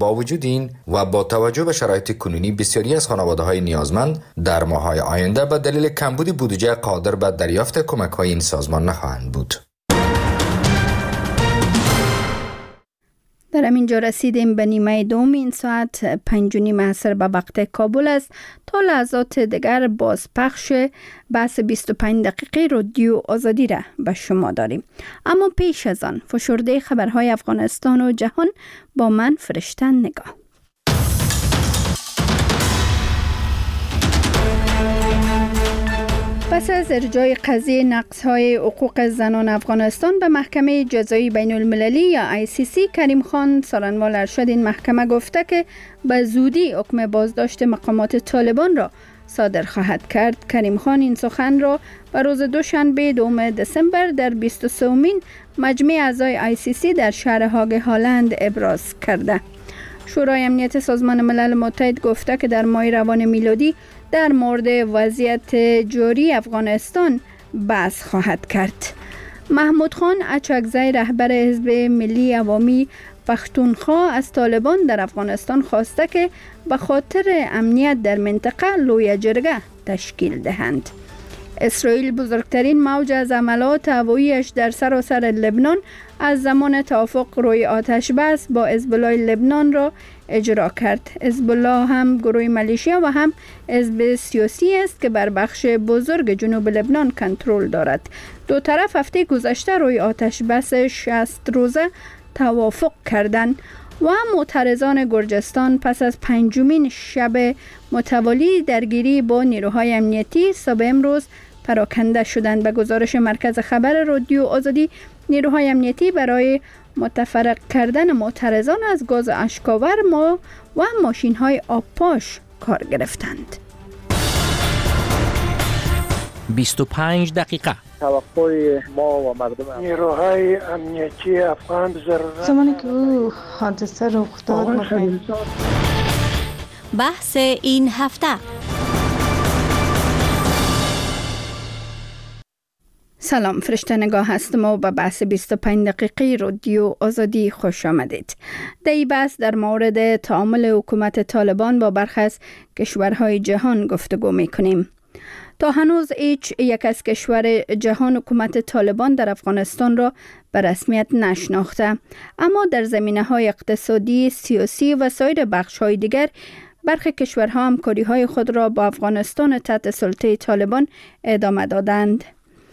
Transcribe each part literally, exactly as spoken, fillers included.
با وجود این و با توجه به شرایط کنونی بسیاری از خانواده‌های نیازمند در ماه‌های آینده به دلیل کمبود بودجه قادر به دریافت کمک‌های این سازمان نخواهند بود. در همین جا رسیدیم به نیمه دوم این ساعت. پنج و نیم عصر به وقت کابل است. تا لحظات دیگر بازپخش بحث بیست و پنج دقیقه رادیو آزادی را به شما داریم. اما پیش از آن فشرده خبرهای افغانستان و جهان با من فرشته نگاه. پس از ارجاع قضیه نقض‌های حقوق زنان افغانستان به محکمه جزایی بین المللی یا آی سی سی، کریم خان سالنوال ارشد این محکمه گفته که به زودی حکم بازداشت مقامات طالبان را صادر خواهد کرد. کریم خان این سخن را به روز دوشنبه دوم دسامبر در بیست و سومین مجمع اعضای آی سی سی در شهر هاگ هالند ابراز کرده. شورای امنیت سازمان ملل متحد گفته که در ماه روان میلادی در مورد وضعیت جاری افغانستان بحث خواهد کرد. محمود خان اچکزی رهبر حزب ملی عوامی پختونخوا از طالبان در افغانستان خواسته که به خاطر امنیت در منطقه لوی جرگه تشکیل دهند. اسرائیل بزرگترین موج از عملات هوایی‌اش در سراسر لبنان از زمان توافق روی آتش بس با حزب الله لبنان را اجرا کرد. حزب الله هم گروه ملیشیا و هم حزب سیاسی است که بر بخش بزرگ جنوب لبنان کنترل دارد. دو طرف هفته گذشته روی آتش بس شصت روزه توافق کردند و معترضان گرجستان پس از پنجمین شب متوالی درگیری با نیروهای امنیتی صبح امروز پراکنده شدند. به گزارش مرکز خبر رادیو آزادی، نیروهای امنیتی برای متفرق کردن معترضان از گاز اشکاور ما و ماشین‌های آبپاش کار گرفتند. بیست و پنج دقیقه توقع ما و مردم نیروهای امنیتی افغان ضرورت زمانی که او حادثه رخ داد. بحث این هفته. سلام، فرشته نگاه هستم و به بحث بیست و پنج دقیقه رادیو آزادی خوش آمدید. در این بحث در مورد تعامل حکومت طالبان با برخی از کشورهای جهان گفتگو میکنیم. تا هنوز هیچ یک از کشور جهان حکومت طالبان در افغانستان را به رسمیت نشناخته، اما در زمینه‌های اقتصادی، سیاسی و سایر بخش‌های دیگر برخی کشورها همکاری‌های خود را با افغانستان تحت سلطه طالبان ادامه دادند.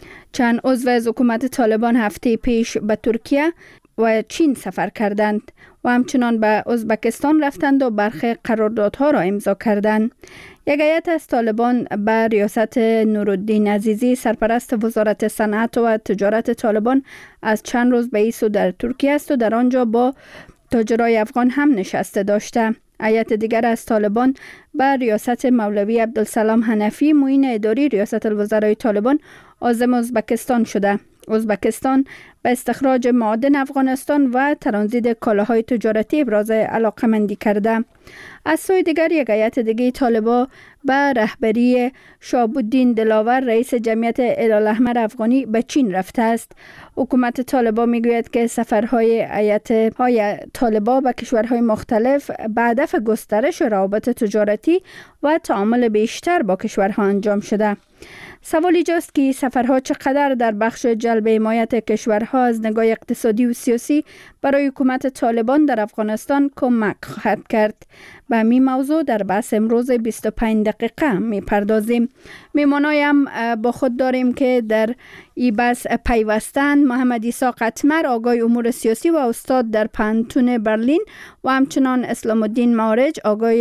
چند عضو از حکومت طالبان هفته پیش به ترکیه و چین سفر کردند و همچنان به ازبکستان رفتند و برخی قراردادها را امضا کردند. یک هیئت از طالبان به ریاست نورالدین عزیزی سرپرست وزارت صنعت و تجارت طالبان از چند روز به این سو در ترکیه است و در آنجا با تاجرای افغان هم نشسته داشته. هیئت دیگر از طالبان به ریاست مولوی عبدالسلام حنفی معین اداری ریاست الوزرای طالبان عازم ازبکستان شده. ازبکستان به استخراج معادن افغانستان و ترانزیت کالاهای تجارتی ابراز علاقه‌مندی کرده. از سوی دیگر یک هیئت دیگه طالبان به رهبری شهاب الدین دلاور رئیس جمعیت هلال‌احمر افغانی به چین رفته است. حکومت طالبان میگوید که سفرهای هیئت‌های طالبان به کشورهای مختلف به هدف گسترش روابط تجارتی و تعامل بیشتر با کشورها انجام شده. سوال ایجاست که سفرها چقدر در بخش جلب حمایت کشورها از نگاه اقتصادی و سیاسی برای حکومت طالبان در افغانستان کمک خواهد کرد. به همین موضوع در بحث امروز بیست و پنج دقیقه می پردازیم. میمانای هم با خود داریم که در این بحث پیوستند: محمد عیسی قطمر، آگاه امور سیاسی و استاد در پانتون برلین، و همچنان اسلام الدین معارج، آگاه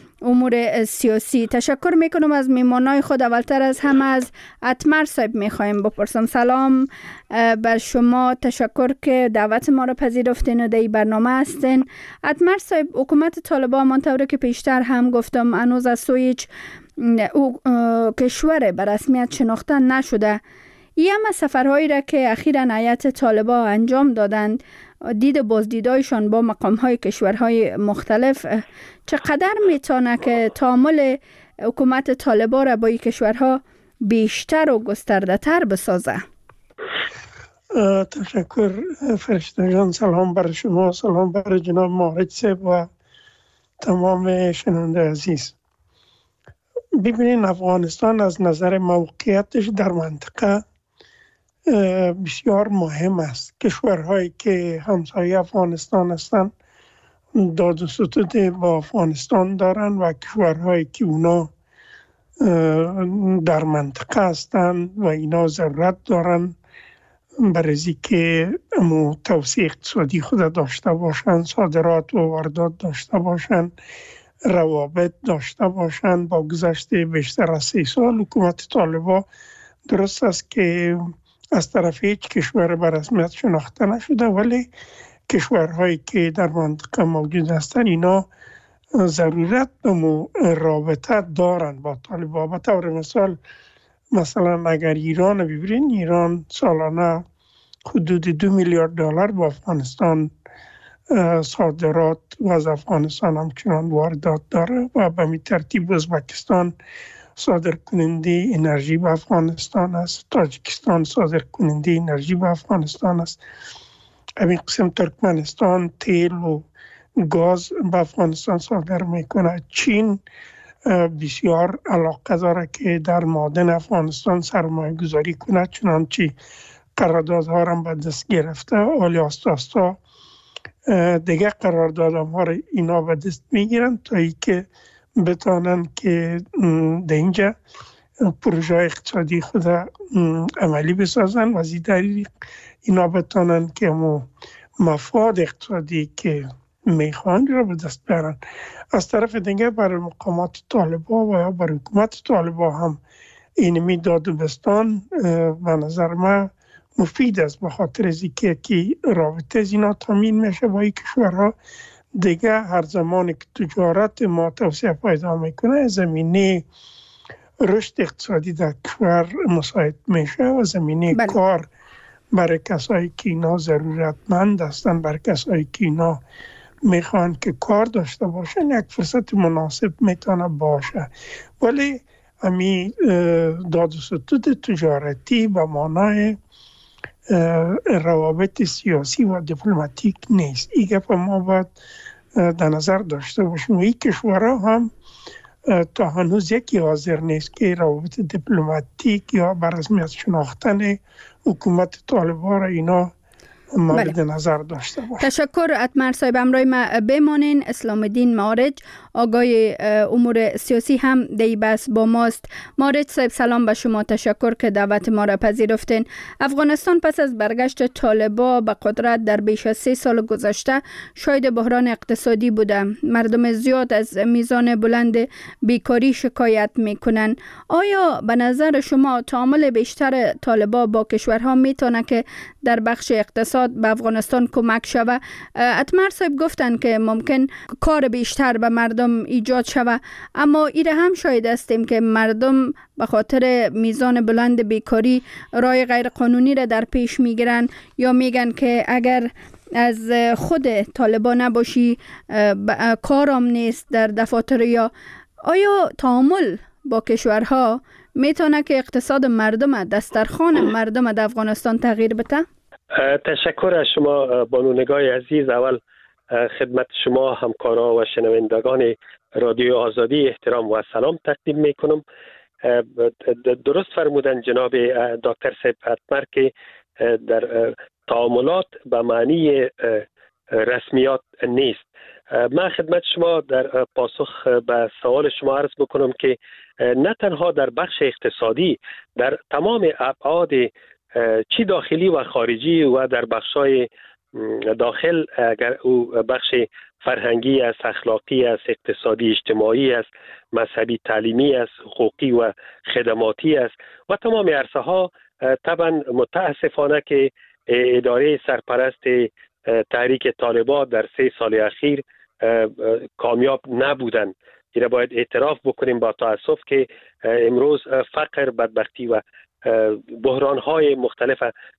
امور سیاسی. تشکر میکنم از میمانای خود. اولتر از همه از قطمر صاحب میخوایم بپرسم. سلام بر شما، تشکر که دعوت ما را پذیرفتین و در این برنامه هستین. قطمر صاحب، حکومت طالبان منطوره که پیشتر هم گفتم هنوز از سوی هیچ کشور به رسمیت شناخته نشده. این هم سفرهایی را که اخیراً هیئت طالبان انجام دادند، دید بازدیدایشان با مقام‌های کشورهای مختلف چقدر میتونه که تعامل حکومت طالبان را با این کشورها بیشتر و گسترده‌تر بسازه؟ تشکر فرشته جان. سلام بر شما، سلام بر جناب معارج صاحب و تمام شنونده عزیز. ببینین افغانستان از نظر موقعیتش در منطقه بسیار مهم است. کشورهایی که همسایه افغانستان هستند داد و ستد با افغانستان دارن و کشورهایی که اونا در منطقه هستند و اینا ضرورت دارن برای که توسعه اقتصادی خود داشته باشن، صادرات و واردات داشته باشن، روابط داشته باشن. با گذشت بیشتر از سه سال حکومت طالبان درست است که از طرف هیچ کشور به رسمیت شناخته نشده، ولی کشورهایی که در منطقه موجود هستند اینا ضرورت به رابطه دارن با طالبان. به طور مثال مثلا اگر ایران ببینید، ایران سالانه حدود دو میلیارد دلار با افغانستان صادرات و از افغانستان همچنان واردات داره و به می ترتیب ازبکستان صادر کننده انرژی به افغانستان است، تاجیکستان صادر کننده انرژی به افغانستان است، همین قسم ترکمنستان تیل و گاز به افغانستان صادر میکنه. چین بسیار علاقه داره که در معادن افغانستان سرمایه گذاری کنه، چنانچه قراردادها را به دست گرفته. ولی آستا آستا دیگه قراردادها را اینا به دست میگیرن تا ای که بتانن که در اینجا پروژه اقتصادی خود عملی بسازن و از این طریق اینا بتانن که مفاد اقتصادی که میخوان را به دست بیارن. از طرف دیگه برای مقامات طالبان و یا برای حکومت طالبان هم اینمی داد و بستان به نظر من مفید است، به خاطر از اینکه که رابطه از اینا تامین میشه با این کشورها. دیگه هر زمانی که تجارت ما توسعه پیدا میکنه، زمینه رشد اقتصادی در کشور مساعد میشه و زمینه بله. کار برای کسایی که اینا ضرورتمند هستن، برای کسایی که اینا میخوان که کار داشته باشن، یک فرصت مناسب میتونه باشه. ولی همین داد و ستد تجارتی به معنای روابط سیاسی و دیپلماتیک نیست. این گپ ما باید در نظر داشته باشیم. این کشورها هم تا هنوز یکی حاضر نیست که روابط دیپلماتیک یا بر رسمیت شناختن حکومت طالبان را اینا مورد بله. نظر داشته باشه. تشکر. اتمر صاحب امروی ما بمانین. اسلام الدین مارج آقای امور سیاسی هم دی بس با ماست. مارج صاحب سلام به شما، تشکر که دعوت ما را پذیرفتین. افغانستان پس از برگشت طالبان به قدرت در بیش از سه سال گذشته شاید بحران اقتصادی بوده. مردم زیاد از میزان بلند بیکاری شکایت میکنن. آیا به نظر شما تعامل بیشتر طالبان با کشورها میتونه که در بخش اقتصاد به افغانستان کمک شود؟ اتمر صاحب گفتن که ممکن کار بیشتر به مردم ایجاد شود، اما ایره هم شاید هستیم که مردم به خاطر میزان بلند بیکاری رای غیر قانونی را در پیش میگیرن یا میگن که اگر از خود طالبان نباشی کارم نیست در دفاتر. یا آیا تعامل با کشورها میتونه که اقتصاد مردم، دسترخوان مردم در افغانستان تغییر بده؟ تشکر از شما بانونگاه عزیز. اول خدمت شما همکارا و شنوندگان رادیو آزادی احترام و سلام تقدیم میکنم. درست فرمودن جناب دکتر صاحب اتمر که در تعاملات به معنی رسمیات نیست. من خدمت شما در پاسخ به سوال شما عرض بکنم که نه تنها در بخش اقتصادی، در تمام ابعاد چی داخلی و خارجی و در بخشای داخل، اگر او بخش فرهنگی است، اخلاقی است، اقتصادی اجتماعی است، مذهبی تعلیمی است، حقوقی و خدماتی است و تمام عرصه ها، طبعا متاسفانه که اداره سرپرست تحریک طالبان در سه سال اخیر کامیاب نبودند. این باید اعتراف بکنیم با تاسف که امروز فقر، بدبختی و بحران‌های مختلف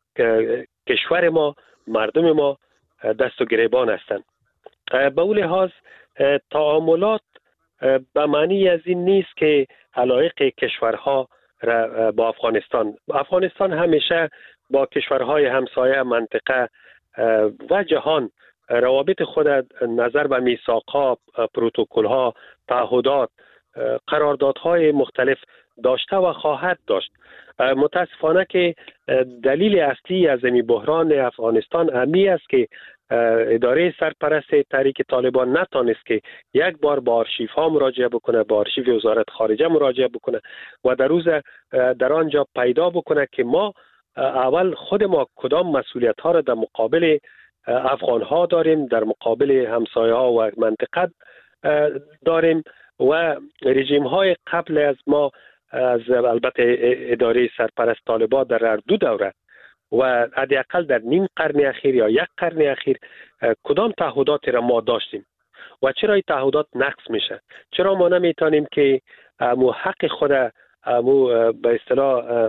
کشور ما، مردم ما دست و گریبان هستند. به اون لحاظ تعاملات به معنی از این نیست که علایق کشورها را با افغانستان افغانستان همیشه با کشورهای همسایه منطقه و جهان روابط خود نظر به میثاق‌ها، پروتکل‌ها، تعهدات، قراردادهای مختلف داشته و خواهد داشت. متاسفانه که دلیل اصلی از این بحران افغانستان امی است که اداره سرپرست تحریک طالبان نتانست که یک بار با آرشیف ها مراجعه بکنه، با آرشیف وزارت خارجه مراجعه بکنه و در روز در آنجا پیدا بکنه که ما اول خود ما کدام مسئولیت ها را در مقابل افغان ها داریم، در مقابل همسایه ها و منطقه داریم و رژیم های قبل از ما، از البته اداره سرپرست طالبان در هر دو دوره و حداقل در نیم قرن اخیر یا یک قرن اخیر کدام تعهداتی را ما داشتیم و چرا این تعهدات نقض میشه؟ چرا ما نمیتونیم که مو حق خود مو به اصطلاح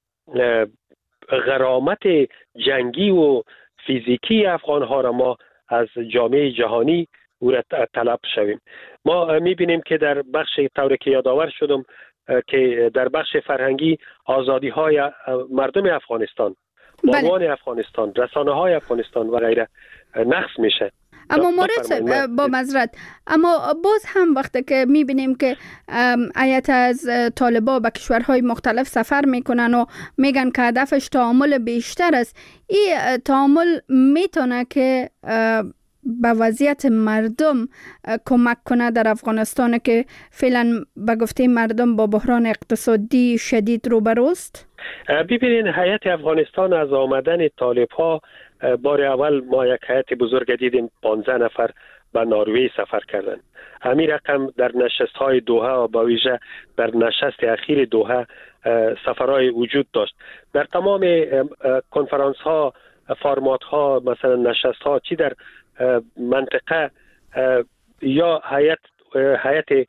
غرامت جنگی و فیزیکی افغان ها را ما از جامعه جهانی او را طلب شویم؟ ما میبینیم که در بخش طوری که یادآور شدم که در بخش فرهنگی آزادی های مردم افغانستان، بابان بله. افغانستان، رسانه های افغانستان و غیره نقص میشه. اما مورد با معذرت، اما باز هم وقتی که میبینیم که هیئت از طالبان به کشورهای مختلف سفر میکنن و میگن که هدفش تعامل بیشتر است، این تعامل میتونه که به وضعیت مردم کمک کنه در افغانستان که فعلا به گفته مردم با بحران اقتصادی شدید روبروست؟ ببینید، هیئت افغانستان از آمدن طالب‌ها بار اول ما یک هیئت بزرگ دیدیم، پانزده نفر به نروژ سفر کردن. همین رقم در نشست‌های دوحه و با ویژه در نشست اخیر دوحه سفرهای وجود داشت. در تمام کنفرانس‌ها، فرمات‌ها، مثلا نشست‌ها چی در منطقه یا هیئت هیئت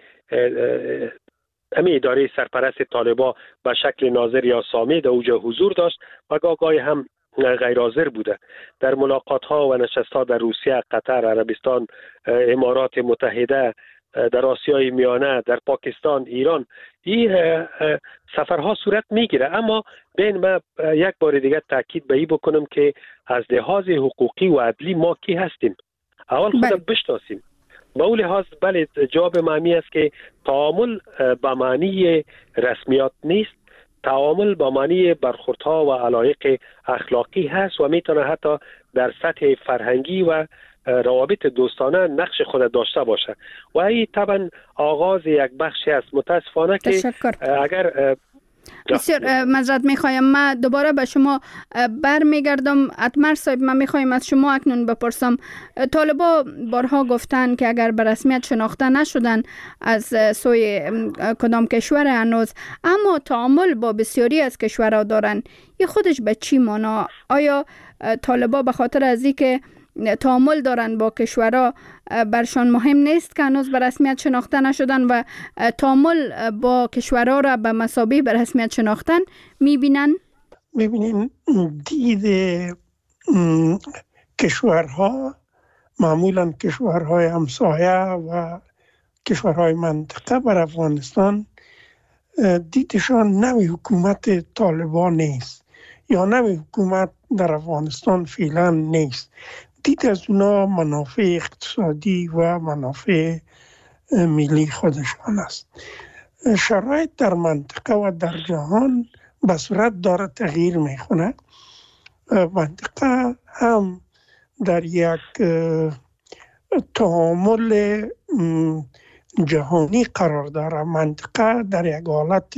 امی اداره سرپرست طالبان به شکل ناظر یا سامی در اوجه حضور داشت و گاهی هم غیر حاضر بوده. در ملاقات ها و نشست ها در روسیه، قطر، عربستان، امارات متحده، در آسیای میانه، در پاکستان، ایران، این سفرها صورت میگیره. اما بین ما یک بار دیگه تاکید به این بکنم که از لحاظ حقوقی و عدلی ما کی هستیم؟ اول خودم بشناسیم. با اون لحاظ بله، جواب معنی است که تعامل به معنی رسمیات نیست، تعامل با معنی برخوردها و علایق اخلاقی هست و میتونه حتی در سطح فرهنگی و روابط دوستانه نقش خود داشته باشه و این طبعا آغاز یک بخشی است. متاسفانه که اگر بسیار معذرت میخوایم، من دوباره به شما برمیگردم. اتمر صاحب، من میخوایم از شما اکنون بپرسم، طالبا بارها گفتن که اگر به رسمیت شناخته نشدن از سوی کدام کشور هنوز، اما تعامل با بسیاری از کشورها دارن، این خودش به چی معنا؟ آیا طالبا به خاطر از اینکه تعامل دارن با کشورها برشان مهم نیست که هنوز به رسمیت شناخته نشدن و تعامل با کشورها را به مثابه به رسمیت شناختن میبینن؟ میبینین دید کشورها، معمولا کشورهای همسایه و کشورهای منطقه بر افغانستان، دیدشان نوی حکومت طالبان نیست یا نوی حکومت در افغانستان فعلا نیست. دید از اونا منافع اقتصادی و منافع ملی خودشان است. شرایط در منطقه و در جهان به صورت داره تغییر میخونه. منطقه هم در یک تعامل جهانی قرار داره. منطقه در یک حالت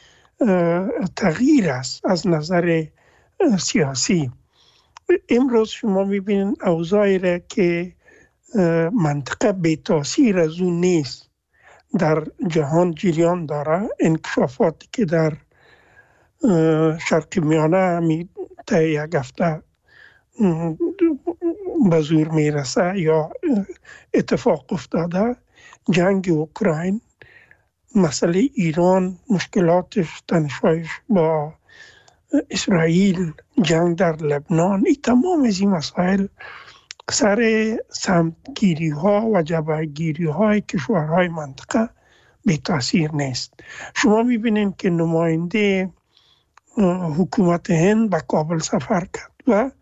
تغییر است از نظر سیاسی. امروز شما میبینید اوضاعی را که منطقه بی تاثیر از اون نیست، در جهان جریان داره. انکشافاتی که در شرق میانه همی تا یک هفته به زور میرسه یا اتفاق افتاده، جنگ اوکراین، مسئله ایران، مشکلاتش، تنش‌هایش با اسرائیل، جنگ در لبنان، این تمام از این مسائل سر سمتگیری ها و جبهه‌گیری های کشورهای منطقه بی تاثیر نیست. شما میبینید که نماینده حکومت هند به کابل سفر کرد و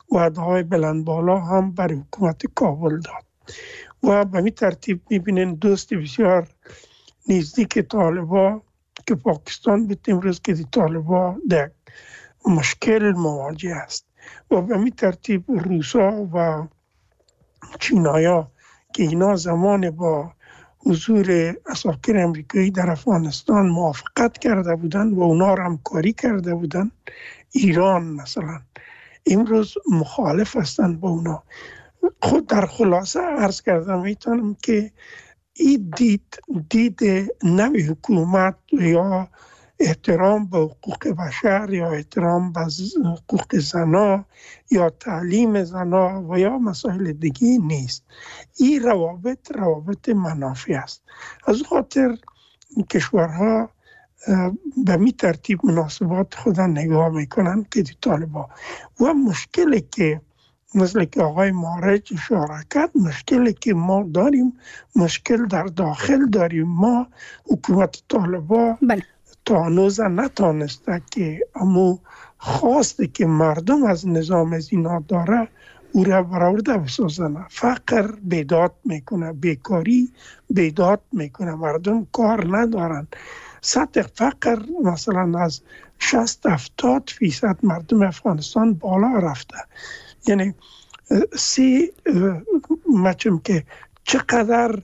وعده‌های بلند بالا هم برای حکومت کابل داد و به این ترتیب می‌بینین دوست بسیار نزدیک طالبان که پاکستان به امروز که طالبان در مشکل مواجه است و به این ترتیب روسا و چینایا که اینا زمان با حضور عساکر امریکایی در افغانستان موافقت کرده بودند و اونا را همکاری کرده بودند، ایران مثلا امروز مخالف هستند با اونا. خود در خلاصه عرض کردم میتونم که این دید دید نوی حکومت یا احترام به حقوق بشر یا احترام به حقوق زنا یا تعلیم زنا و یا مسائل دیگه نیست. این روابط روابط منافع است. از خاطر کشورها به می ترتیب مناسبات خود نگاه میکنن که دی طالبان و مشکلی که مثل که آقای مارج اشاره کرد، مشکلی که ما داریم مشکل در داخل داریم. ما حکومت طالبان بله. تا هنوز نتانسته که امو خواسته که مردم از نظام از اینا داره او را برآورده بسازن. فقر بیداد میکنه، بیکاری بیداد میکنه، مردم کار ندارن. سطح فقر مثلا از شصت هفتاد فیصد مردم افغانستان بالا رفته. یعنی سی مچم که چقدر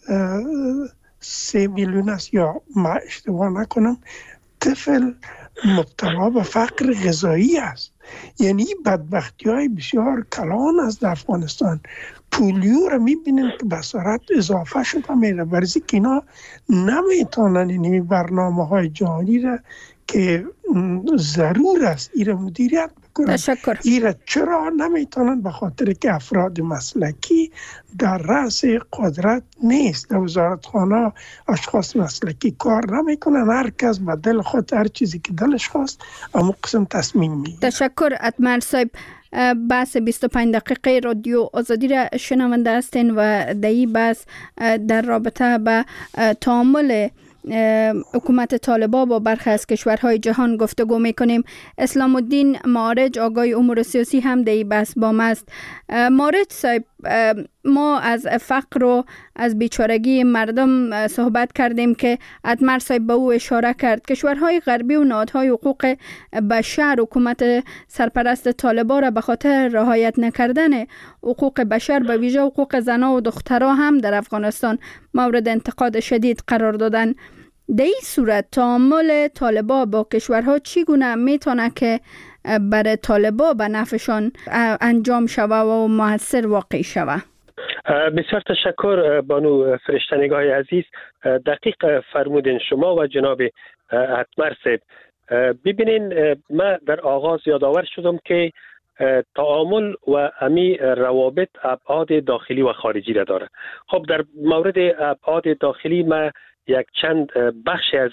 سه میلیون است یا ما اشتباه نکنم طفل مبتلا به فقر غذایی است. یعنی بدبختی های بسیار کلان است در افغانستان. پولیو را میبینیم که به صورت اضافه شده میره، برای که اینا نمیتونن این برنامه های جهانی را که ضرور است این را مدیریت بکنن. تشکر. این را چرا نمیتونن؟ به خاطر که افراد مسلکی در رأس قدرت نیست. در وزارتخانه اشخاص مسلکی کار نمیکنن، هر کس به دل خود هر چیزی که دلش خواست اما قسم تصمیم میگیره. تشکر اتمر صاحب. بحث بیست و پنج دقیقه رادیو آزادی را شنونده هستین و در این بحث در رابطه به تعامل حکومت طالبان با برخی از کشورهای جهان گفتگو میکنیم. اسلام الدین معارج آگاه امور سیاسی هم در این بحث با ما است. معارج صاحب، ما از فقر و از بیچارگی مردم صحبت کردیم که اتمر صاحب به او اشاره کرد. کشورهای غربی و نهادهای حقوق بشر حکومت سرپرست طالبان را به خاطر رعایت نکردن حقوق بشر به ویژه حقوق زنان و دخترها هم در افغانستان مورد انتقاد شدید قرار دادن. در این صورت تعامل طالبان با کشورها چگونه میتونه که برای طالبان به نفعشان انجام شوه و موثر واقع شوه؟ بسیار تشکر بانو فرشتنگاه عزیز. دقیق فرمودین شما و جناب اتمر صاحب. ببینین، من در آغاز یادآور شدم که تعامل و امی روابط ابعاد داخلی و خارجی را داره. خب در مورد ابعاد داخلی ما یک چند بخش از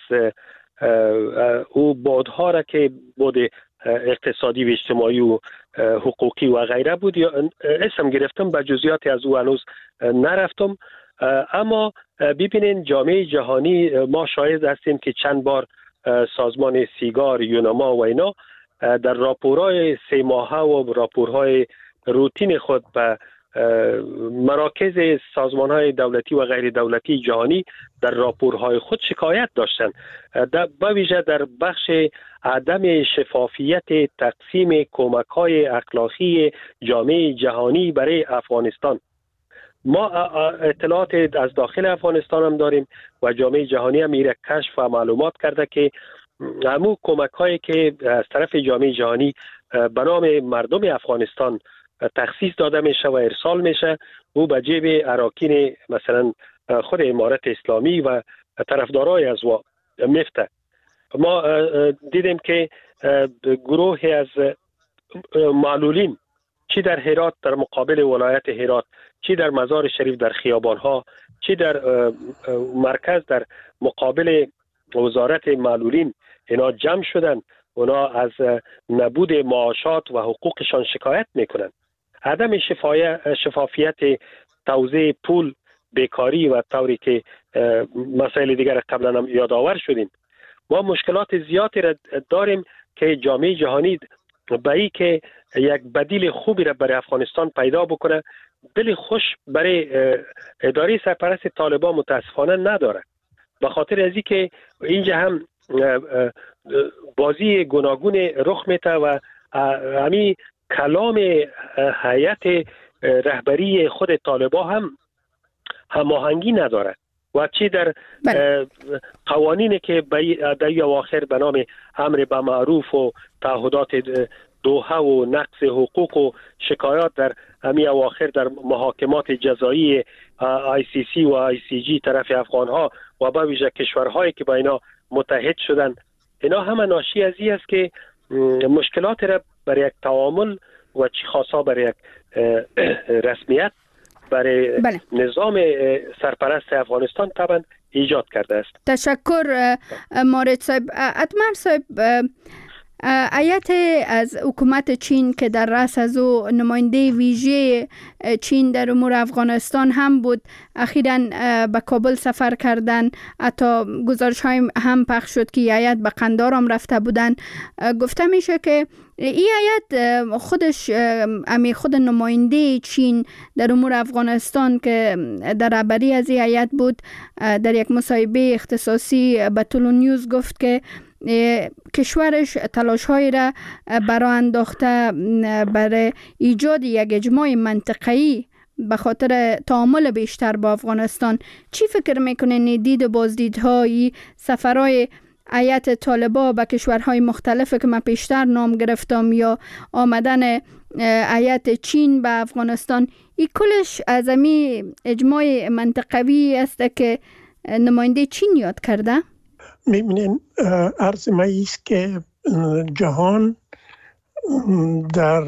او بعدها را که بعد اقتصادی و اجتماعی و حقوقی و غیره بود یا اسم گرفتم، به جزئیات از او هنوز نرفتم. اما ببینین جامعه جهانی ما شاهد هستیم که چند بار سازمان سیگار، یونما و اینا در راپورهای سه ماهه و راپورهای روتین خود به مراکز سازمانهای دولتی و غیر دولتی جهانی در راپورهای خود شکایت داشتند، به ویژه در بخش عدم شفافیت تقسیم کمک‌های اخلاقی جامعه جهانی برای افغانستان. ما اطلاعات از داخل افغانستان هم داریم و جامعه جهانی هم ایره کشف و معلومات کرده که همون کمک‌هایی که از طرف جامعه جهانی به نام مردم افغانستان تخصیص داده میشه و ارسال میشه، او به جیب اراکین مثلا خود امارت اسلامی و طرفدارای از وا میفته. ما دیدیم که گروهی از معلولین چی در هرات در مقابل ولایت هرات، چی در مزار شریف در خیابانها، چی در مرکز در مقابل وزارت معلولین اینا جمع شدن. اونا از نبود معاشات و حقوقشان شکایت میکنن. عدم شفافیت توزیع پول، بیکاری و طوری که مسائل دیگر قبلا هم یادآور شدیم. ما مشکلات زیادی را داریم که جامعه جهانی به ای که یک بدیل خوبی را برای افغانستان پیدا بکنه، دل خوش برای اداره سرپرست طالبان متاسفانه نداره. به خاطر ازی که اینجا هم بازی گوناگون رخ میده و همین کلام هیئت رهبری خود طالبان هم هماهنگی نداره و چی در قوانینی که در اواخر به نام امر به معروف و تعهدات دوحه و نقض حقوق و شکایات در همین اواخر در محاکمات جزایی آی سی سی و آی سی جی طرف افغان ها و به ویژه کشورهایی که با اینا متحد شدن، اینا همه ناشی از این است که مشکلات را برای یک تعامل و چی خاصا برای یک رسمیت برای بله. نظام سرپرست افغانستان طبعا ایجاد کرده است. تشکر مارد صاحب. اتمر صاحب، هیئت از حکومت چین که در رأس از او نماینده ویژه چین در امور افغانستان هم بود، اخیراً به کابل سفر کردن. حتی گزارش های هم پخش شد که هیئت به قندهار هم رفته بودن. گفته میشه که این هیئت خودش امی خود نماینده چین در امور افغانستان که در رهبری از این هیئت بود، در یک مصاحبه اختصاصی به طلو نیوز گفت که کشورش تلاش‌هایی را برای انداخته برای ایجاد یک اجماع منطقه‌ای به خاطر تعامل بیشتر با افغانستان. چی فکر میکنین دید و بازدیدهای سفرهای هیئت طالبان به کشورهای مختلف که من پیشتر نام گرفتم یا آمدن هیئت چین به افغانستان، این کلش از امی اجماع منطقوی است که نماینده چین یاد کرده؟ میبینین عرض ما ایست که جهان در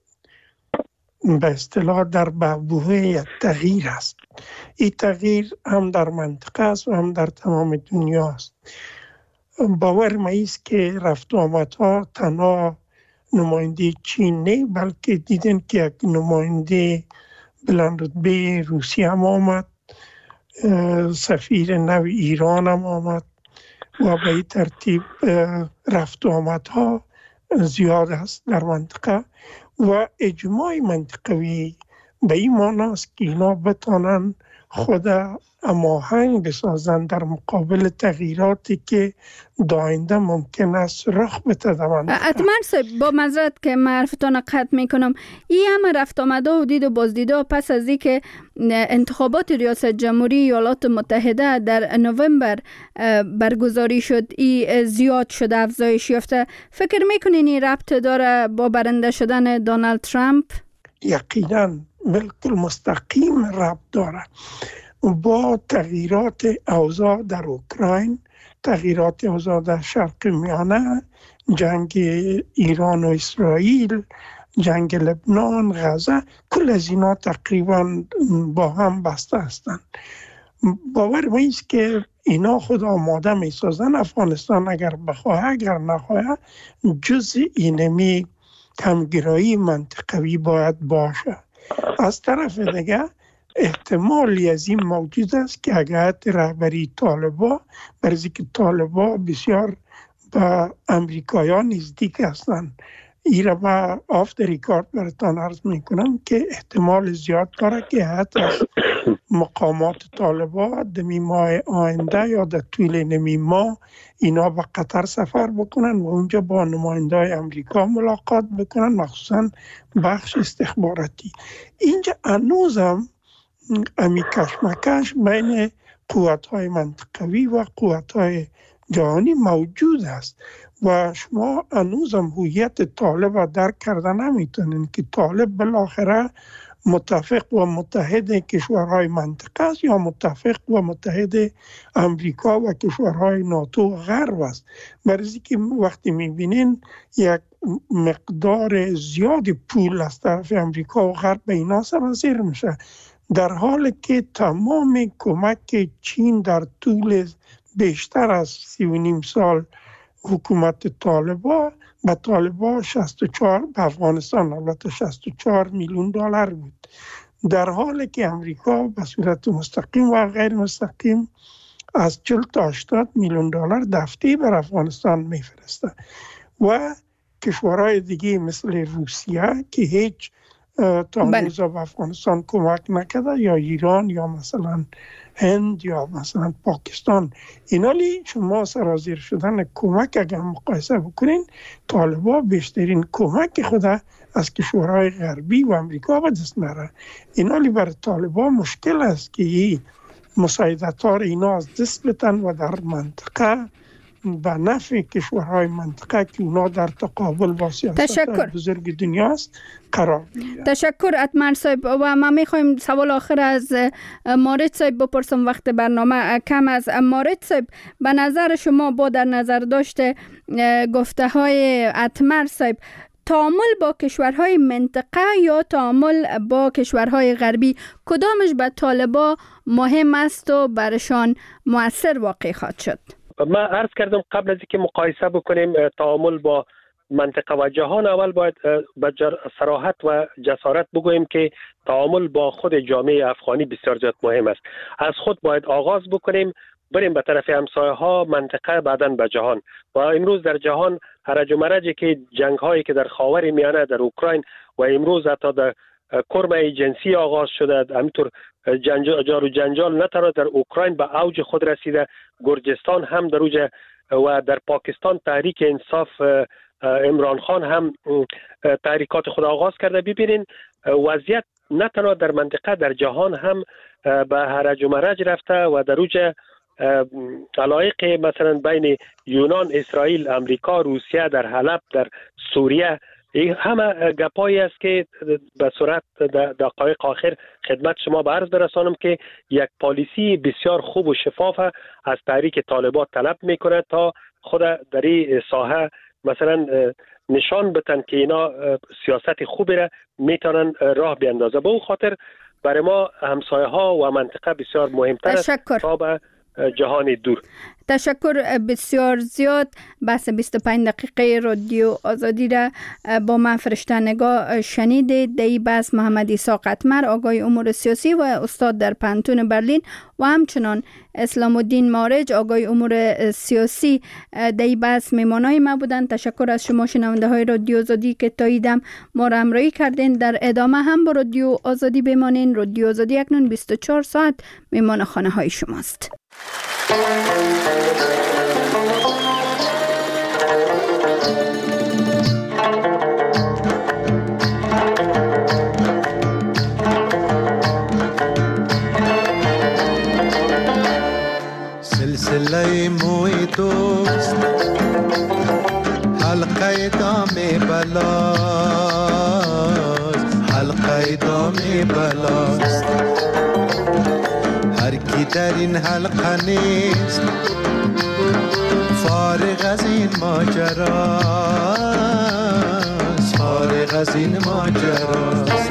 به اصطلاح در بعبوه یک تغییر است. این تغییر هم در منطقه است و هم در تمام دنیا است. باور ما ایست که رفت و آمدها تنها نماینده چین نه، بلکه دیدن که یک نماینده بلند رتبه روسیه هم آمد، سفیر نو ایران هم آمد و به این ترتیب رفت و آمدها زیاد است در منطقه و اجماع منطقوی به این معنی است که اینا بتانن خود هماهنگ بسازن در مقابل تغییراتی که داینده ممکن است رخ بده در منطقه. اتمر صاحب، با معذرت که معرفتان قطع میکنم، این همه رفت آمده و دید و بازدیده پس از این که انتخابات ریاست جمهوری ایالات متحده در نوامبر برگزاری شد، این زیاد شده، افزایش یافته، فکر میکنین این ربط داره با برنده شدن دونالد ترامپ؟ یقینا بالکل مستقیم ربط داره با تغییرات اوضاع در اوکراین، تغییرات اوضاع در شرق میانه، جنگ ایران و اسرائیل، جنگ لبنان، غزه، کل از اینا تقریبا با هم بسته هستند. باور ما ایست که اینا خود آماده می سازن افغانستان اگر بخواه اگر نخواه جز اینمی همگرایی منطقوی باید باشه. از طرف دیگه احتمالی از این موجود است که اگر رهبری طالبان، برای که طالبان بسیار به امریکایان نزدیک هستند، این را با آف در ریکارد براتان عرض میکنم که احتمال زیاد داره که حتی از مقامات طالبان دمی ماه آینده یا در طول نمی ماه اینا به قطر سفر بکنن و اونجا با نماینده امریکا ملاقات بکنن، مخصوصا بخش استخباراتی. اینجا هنوزم امی کشمکش بین قوت‌های منطقوی و قوت‌های جهانی موجود است و شما هنوزم هویت طالب را درک کرده نمیتونین که طالب بالاخره متفق و متحد کشورهای منطقه است یا متفق و متحد امریکا و کشورهای ناتو و غرب است. برای که وقتی میبینین یک مقدار زیاد پول از طرف امریکا و غرب به اینا سرازیر میشه، در حالی که تمام کمک چین در طول بیشتر از سی و نیم سال حکومت طالبان به طالبان شصت و چهار، به افغانستان البته شصت و چهار میلیون دلار بود، در حالی که امریکا به صورت مستقیم و غیر مستقیم از چهل تا هشتاد میلیون دلار دفعی بر افغانستان میفرسته و کشورهای دیگه مثل روسیه که هیچ تا هنوز به افغانستان کمک نکرده، یا ایران، یا مثلا هند، یا مثلا پاکستان. اینالی شما سرازیر شدن کمک اگر مقایسه بکنین، طالبا بیشترین کمک خود از کشورهای غربی و امریکا به دست میاره. اینالی بر طالبا مشکل است که این مساعدت‌ها اینا از دست بتن و در منطقه به نفع کشورهای منطقه که اونا در تقابل با سیاست بزرگ دنیاست قرار میگیرند. تشکر اتمر صاحب. و ما میخوایم سوال آخر از مارد صاحب بپرسم، وقت برنامه کم از مارد صاحب. به نظر شما با در نظر داشته گفته های اتمر صاحب، تعامل با کشورهای منطقه یا تعامل با کشورهای غربی کدامش به طالبا مهم است و برشان مؤثر واقع خواهد شد؟ ما عرض کردم قبل از اینکه مقایسه بکنیم تعامل با منطقه و جهان، اول باید به صراحت و جسارت بگوییم که تعامل با خود جامعه افغانی بسیار زیاد مهم است. از خود باید آغاز بکنیم، بریم به طرف همسایه ها، منطقه، بعداً به جهان. و امروز در جهان هرج و مرجی که جنگ هایی که در خاور میانه، در اوکراین و امروز حتی در کرم جنسی آغاز شده، همینطور جنجال و جنجال نه تنها در اوکراین به اوج خود رسیده، گرجستان هم در اوج، و در پاکستان تحریک انصاف عمران خان هم تحریکات خود آغاز کرده. ببینین وضعیت نه تنها در منطقه، در جهان هم به هرج و مرج رفته و در اوج علایق مثلا بین یونان، اسرائیل، امریکا، روسیه، در حلب، در سوریه، این همه گپایی است که به صورت دقایق آخر خدمت شما به عرض برسانم که یک پالیسی بسیار خوب و شفاف از تحریک طالبان طلب میکنه تا خود در این ساحه مثلا نشان بتن که اینا سیاست خوبی را میتونن راه بیندازه. به اون خاطر برای ما همسایه ها و منطقه بسیار مهمتر است تا به جهان دور. تشکر بسیار زیاد. بحث بیست و پنج دقیقه رادیو آزادی را با من فرشته نگاه شنیدید. در این بحث محمد عیسی قطمر، آگاه امور سیاسی و استاد در پانتون برلین، و همچنان اسلام الدین مارج، آگاه امور سیاسی، در این بحث میمانای ما بودند. تشکر از شما شنونده های رادیو آزادی که تا ایدم ما را همراهی کردین. در ادامه هم با رادیو آزادی بمانین. رادیو آزادی اکنون بیست و چهار ساعت میمان خانه های شماست. سلسله موی دوست، حلقه دام بلاست، حلقه دام بلاست. هر کی در این حلقه نیست فارغ از این ماجراست، فارغ از این ماجراست.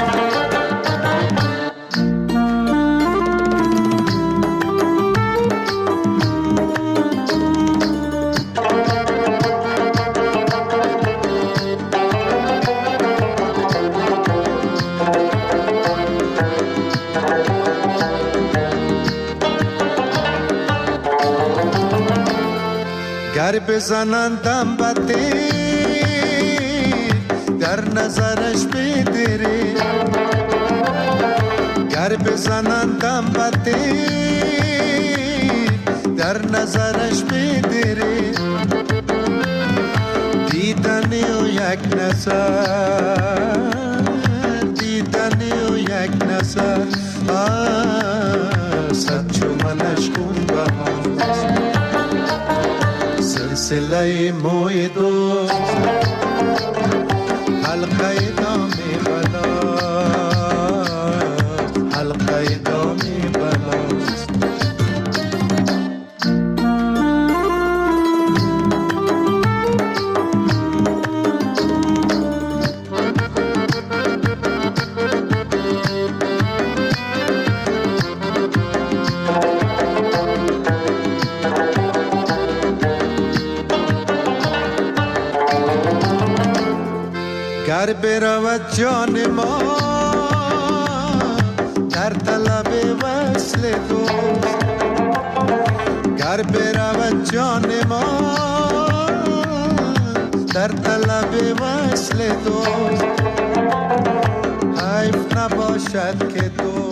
گر بزنندم بده در نظرش بدره، گر بزنندم بده در نظرش بدره. دیدنی و یک نظر، دیدنی و یک نظر، صد چو منش خون بهاست. سلسله موی دوست، حلقه دام بلاست، حلقه دام بلاست. گر برود جان ما در طلب وصل دوست، گر برود جان ما در در طلب وصل دوست حیف نباشد که دوست